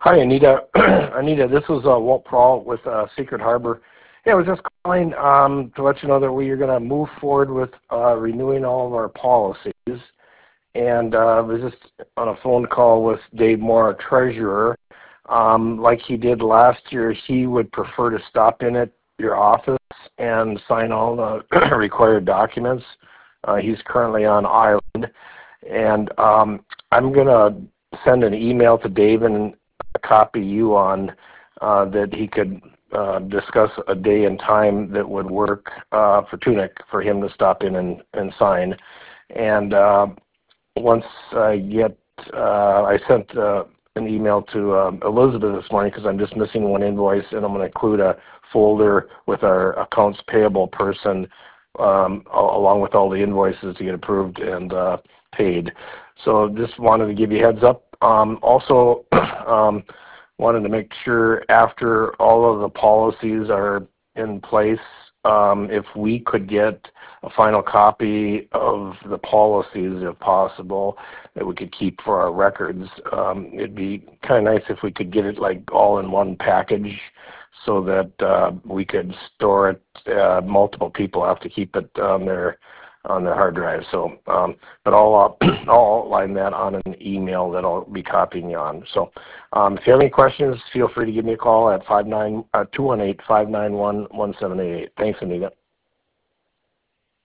Hi, Anita. Anita, this is Walt Prawl with Secret Harbor. Yeah, I was just calling to let you know that we are going to move forward with renewing all of our policies. And I was just on a phone call with Dave Moore, our treasurer. Like he did last year, he would prefer to stop in at your office and sign all the required documents. He's currently on island. And I'm going to send an email to Dave and copy you on that he could discuss a day and time that would work for Tunic for him to stop in and sign. And once I get, I sent an email to Elizabeth this morning because I'm just missing one invoice, and I'm going to include a folder with our accounts payable person along with all the invoices to get approved and paid. So just wanted to give you a heads up. Also, wanted to make sure after all of the policies are in place, if we could get a final copy of the policies, if possible, that we could keep for our records. It'd be kind of nice if we could get it like all in one package so that we could store it. Multiple people have to keep it on their hard drive. So, but I'll outline that on an email that I'll be copying you on. So, if you have any questions, feel free to give me a call at 218-591-1788. Thanks, Anita.